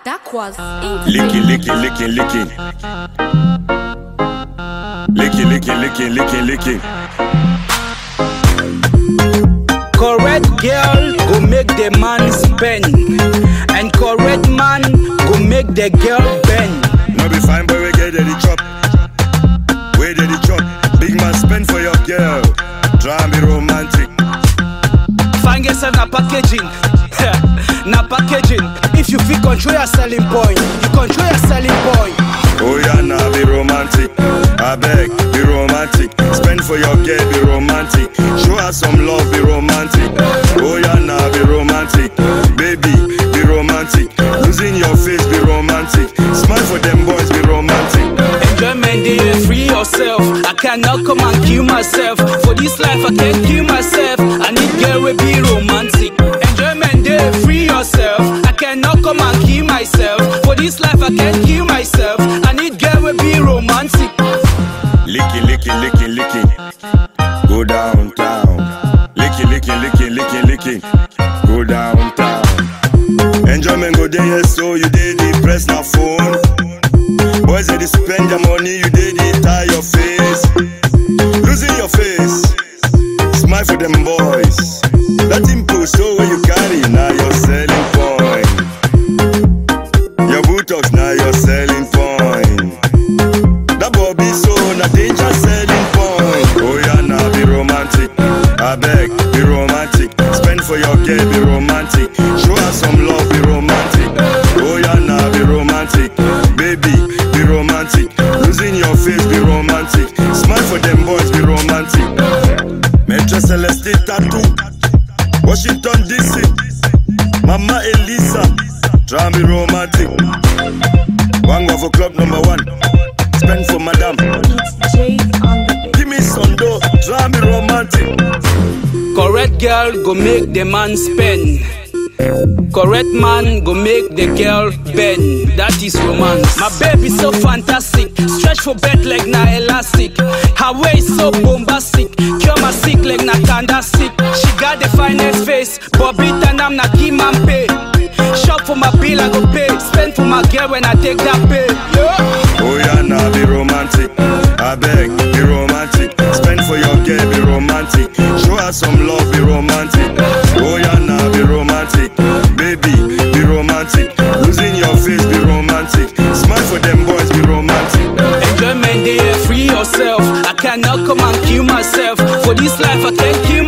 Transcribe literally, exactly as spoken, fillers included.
That was Licky, licky, licky, licky. Licky, licky, licky, licky, licky. Correct girl go make the man spend, and correct man go make the girl bend. No be fine boy, we get the chop. We get the chop. Big man spend for your girl. Try and be romantic. Find yourself na packaging. Na packaging. If you feel control your selling point, you control your selling point. Oh yeah, now be romantic. I beg, be romantic. Spend for your girl, be romantic. Show her some love, be romantic. Oh yeah, now be romantic. Baby, be romantic. Losing your face, be romantic. Smile for them boys, be romantic. Enjoyment day, free yourself. I cannot come and kill myself. For this life, I can't kill myself. I need girl will be romantic. Enjoyment day, free yourself. I cannot come and kill myself. For this life, I can't kill myself. I need girl will be romantic. Licky, licky, licky, licky. Go downtown. Licky, licky, licky, licky, licky. Go downtown. Enjoyment go there, yes, so you did the press na phone. Boys they spend your money, you did it tie your face. Losing your face. Smile for them boys. That impulse so when you carry, now your selling point. Your Botox now your selling point. That Bobby so na danger selling point. Oh yeah, now be romantic. I beg, be romantic. Spend for your girl, be romantic. Show her some love, be romantic. Oh yeah, now be romantic. Baby, be romantic. Losing your face, be romantic. Smile for them boys, be romantic. Metro Celeste Tattoo, Washington D C, Mama Elisa, try and be romantic. One go for club number one. Spend for madam. It's Jay on the beat. Give me some dough, try and be romantic. Correct girl go make the man spend. Correct man go make the girl bend. That is romance. My baby so fantastic. Stretch for bed like na elastic. Her waist so bombastic. Cure my sick like na kanda sick. She got the finest face. Bobby Tanam na Kim and pay. Shop for my bill I go pay. Spend for my girl when I take that pay. Yeah. Oh yeah, now be romantic. I beg, be romantic. Spend for your girl, be romantic. Show her some love, be romantic. Oh yeah, now be romantic. Baby, be romantic. Losing your face, be romantic. Smile for them boys, be romantic. Enjoyment day, free yourself. I cannot come and kill myself. For this life, I can't kill